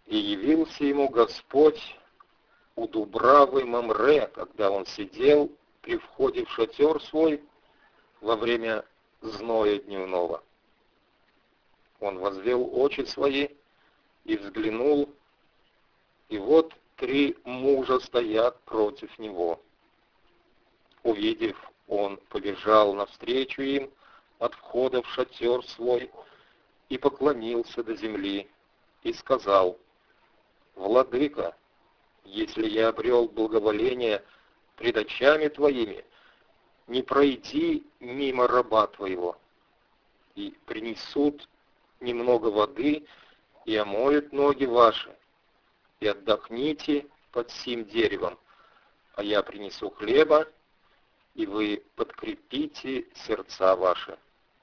И явился ему Господь у дубравы Мамре, когда он сидел при входе в шатер свой во время зноя дневного. Он возвел очи свои и взглянул, и вот 3 мужа стоят против него. Увидев, он побежал навстречу им от входа в шатер свой и поклонился до земли и сказал: «Владыка, если я обрел благоволение пред очами твоими, не пройди мимо раба твоего, и принесут немного воды и омоют ноги ваши, и отдохните под сим деревом, а я принесу хлеба, и вы подкрепите сердца ваши.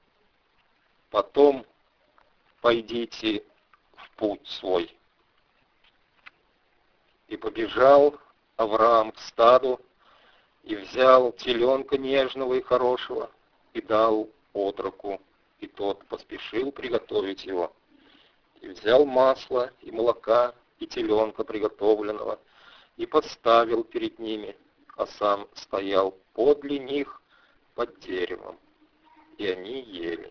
Потом пойдите в путь свой». И побежал Авраам к стаду, и взял теленка нежного и хорошего, и дал отроку, и тот поспешил приготовить его. И взял масло и молока, и теленка приготовленного, и поставил перед ними, а сам стоял подле них под деревом. И они ели.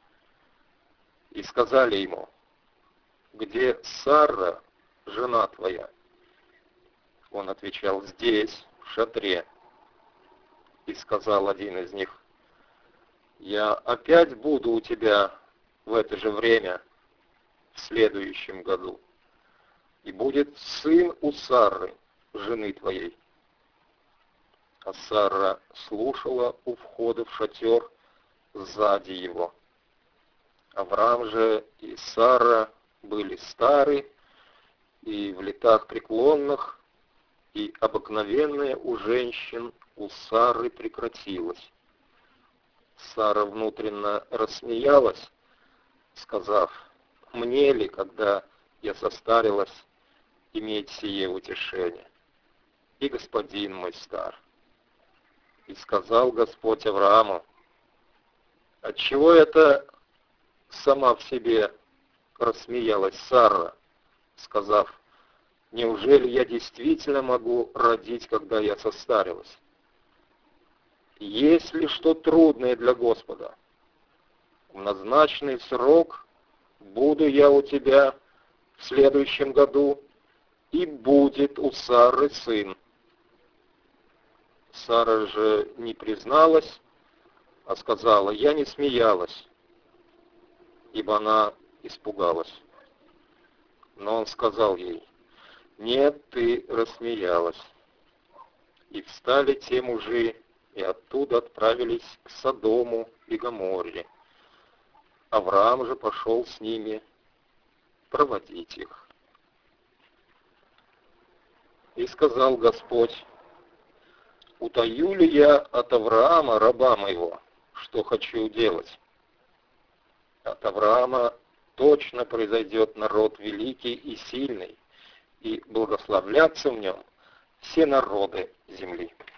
И сказали ему: «Где Сара, жена твоя?» Он отвечал: «Здесь, в шатре». И сказал один из них: «Я опять буду у тебя в это же время в следующем году, и будет сын у Сары, жены твоей». А Сара слушала у входа в шатер сзади его. Авраам же и Сара были стары и в летах преклонных, и обыкновенное у женщин у Сары прекратилось. Сара внутренно рассмеялась, сказав: «Мне ли, когда я состарилась, иметь сие утешение? И господин мой стар». И сказал Господь Аврааму: «Отчего это сама в себе рассмеялась Сара, сказав: неужели я действительно могу родить, когда я состарилась? Есть ли что трудное для Господа? В назначенный срок буду я у тебя в следующем году, и будет у Сары сын». Сара же не призналась, а сказала: «Я не смеялась», ибо она испугалась. Но он сказал ей: «Нет, ты рассмеялась». И встали те мужи, и оттуда отправились к Содому и Гоморре. Авраам же пошел с ними проводить их. И сказал Господь: «Утаю ли я от Авраама, раба моего, что хочу делать? От Авраама точно произойдет народ великий и сильный, и благословлятся в нем все народы земли».